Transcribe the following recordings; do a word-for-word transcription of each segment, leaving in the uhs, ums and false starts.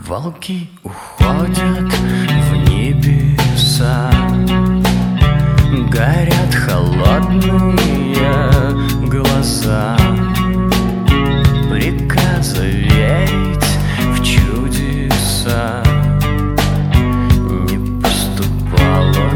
Волки уходят в небеса, горят холодные глаза. Приказа верить в чудеса не поступало,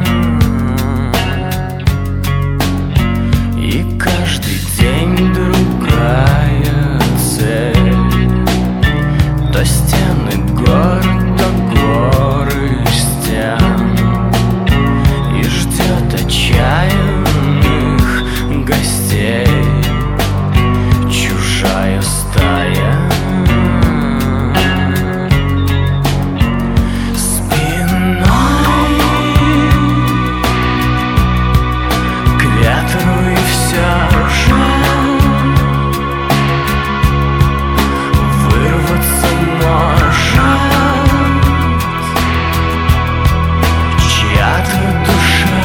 и каждый день другая цель. То стены гор, то горы стен, и ждет отчаянных гостей чужая стая. Спиной к ветру и все же вырваться может чья-то душа.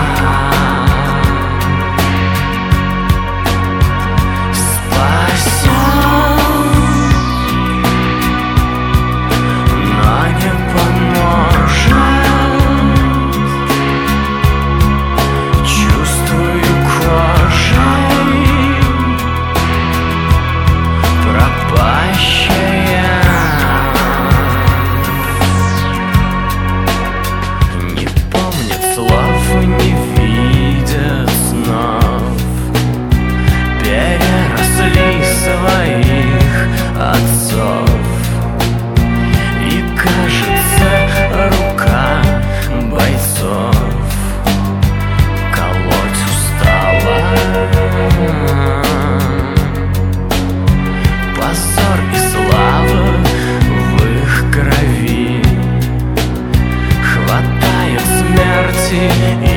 Спасет, но не поможет. Чувствую кожей пропащая. Не помнят слов, не видят снов, переросли своих отцов. И кажется, рука бойцов колоть устала. Позор и слава в их крови, хватает смерти и